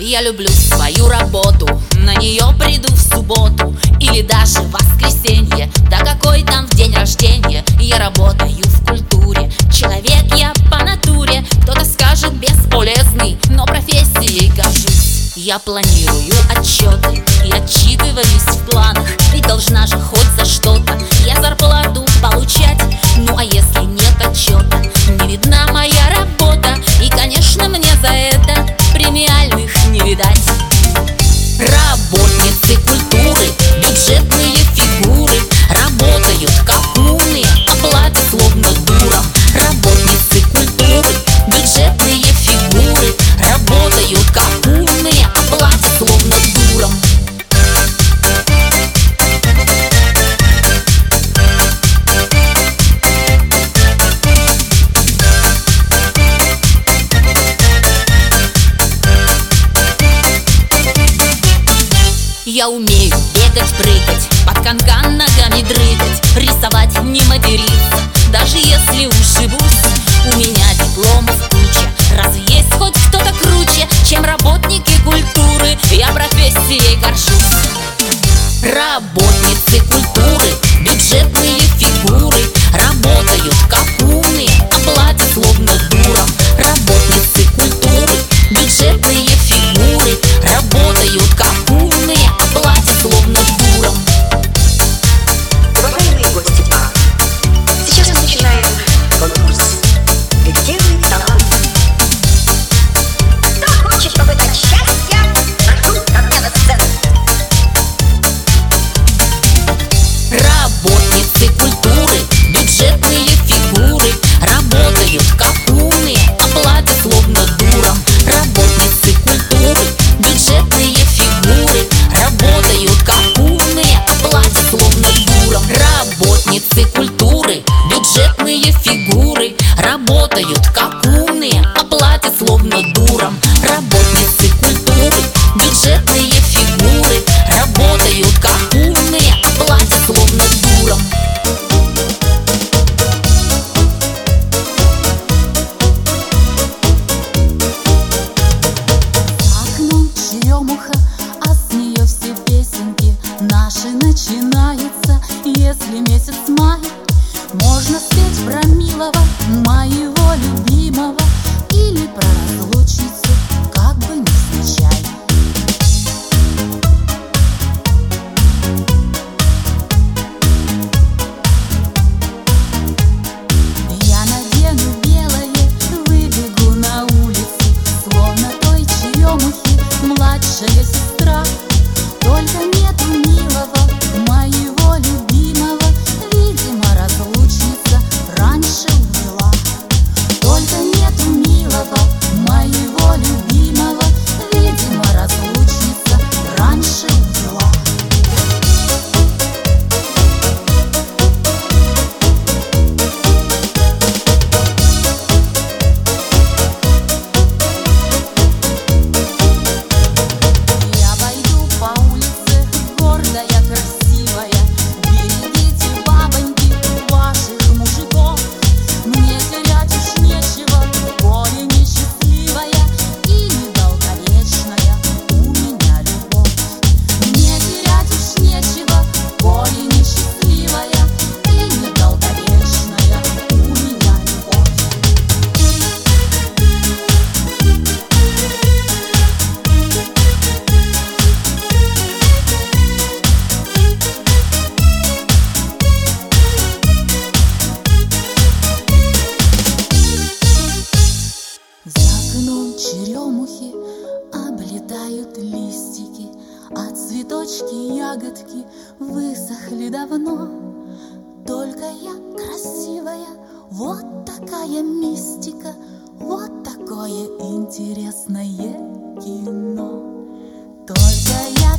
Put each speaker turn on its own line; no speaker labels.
Я люблю свою работу, на нее приду в субботу или даже в воскресенье. Да какой там в день рождения, я работаю в культуре. Человек я по натуре, кто-то скажет бесполезный, но профессией горжусь. Я планирую отчеты и отчитываюсь в планах, ведь должна же хоть за что-то я зарплату получать. Ну а если нет отчета, не видна моя работа, и конечно мне за это премиальных не видать. Работницы культуры, бюджетные фигуры, работают как умные, а платят словно дурам. Работницы культуры, бюджетные фигуры, работают как умные, а платят словно дурам. Я умею бегать, прыгать, под канкан ногами дрыгать, рисовать, не материться, даже если ушибусь. У меня дипломов куча, разве есть хоть кто-то круче, чем работники культуры? Я профессией горжусь. Работницы культуры, бюджетные фигуры, работают как умные, а платят словно дурам. Работницы культуры, бюджетные фигуры, работают как умные, а платят словно дурам.
Уважаемые гости пара, сейчас мы начинаем конкурс «Где вы талант?». Кто хочет попытать счастья, прошу ко мне на сцену.
Работницы культуры, бюджетные фигуры, работают как умные, а платят словно дурам. Работницы культуры, бюджетные фигуры, работают как умные, а платят словно дурам. Работницы культуры, бюджетные фигуры, работают как умные, а платят словно дурам. Работницы культуры, бюджетные фигуры, работают как умные, а платят словно дурам.
За окном черемуха, а с нее все песенки наши начинаются. Если месяц май, можно спеть про милого, моего любимого, или про разлучницу, как бы невзначай. Я надену белое, выбегу на улицу, словно той черемухи младшая сестра. Только нету милого, моего любимого, видимо, разлучница раньше умерла. Только нету милого, моего любимого, видимо, разлучница раньше умерла. Я пойду по улице, гордая, красивая, берегите, бабоньки, ваших мужиков. Мне терять уж нечего, горе несчастливая и недолговечная у меня любовь. Мне терять уж нечего, горе несчастливая и недолговечная у меня любовь. За окном черемухи облетают листики, а цветочки, ягодки высохли давно. Только я красивая, вот такая мистика, вот такое интересное кино. Только я